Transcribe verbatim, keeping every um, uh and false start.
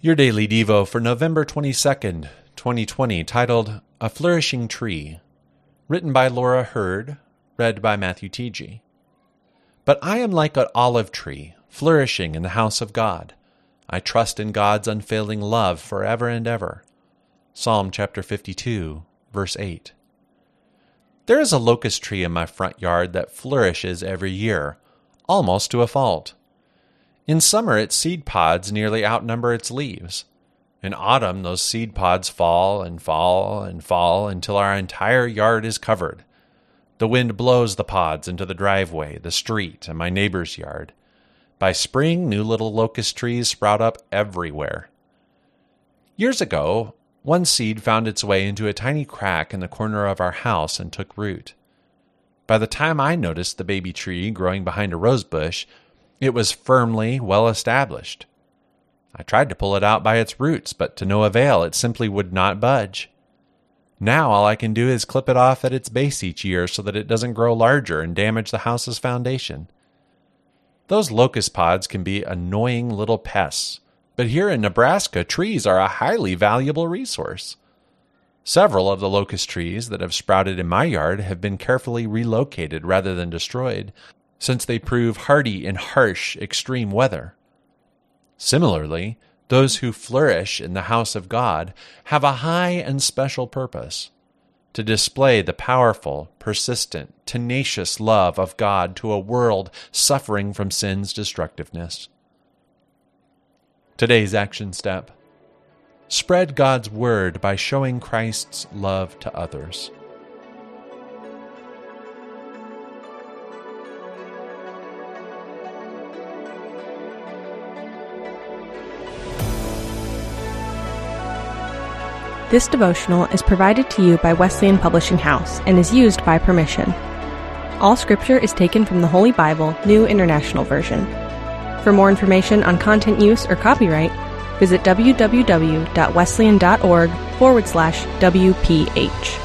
Your Daily Devo for November twenty-second, twenty twenty, titled A Flourishing Tree, written by Laura Hurd, read by Matthew T G. But I am like an olive tree, flourishing in the house of God. I trust in God's unfailing love forever and ever. Psalm chapter fifty-two, verse eight. There is a locust tree in my front yard that flourishes every year, almost to a fault. In summer, its seed pods nearly outnumber its leaves. In autumn, those seed pods fall and fall and fall until our entire yard is covered. The wind blows the pods into the driveway, the street, and my neighbor's yard. By spring, new little locust trees sprout up everywhere. Years ago, one seed found its way into a tiny crack in the corner of our house and took root. By the time I noticed the baby tree growing behind a rose bush, it was firmly well established. I tried to pull it out by its roots, but to no avail. It simply would not budge. Now all I can do is clip it off at its base each year so that it doesn't grow larger and damage the house's foundation. Those locust pods can be annoying little pests, but here in Nebraska, trees are a highly valuable resource. Several of the locust trees that have sprouted in my yard have been carefully relocated rather than destroyed, since they prove hardy in harsh, extreme weather. Similarly, those who flourish in the house of God have a high and special purpose: to display the powerful, persistent, tenacious love of God to a world suffering from sin's destructiveness. Today's action step: spread God's word by showing Christ's love to others. This devotional is provided to you by Wesleyan Publishing House and is used by permission. All scripture is taken from the Holy Bible, New International Version. For more information on content use or copyright, visit www.wesleyan.org forward slash WPH.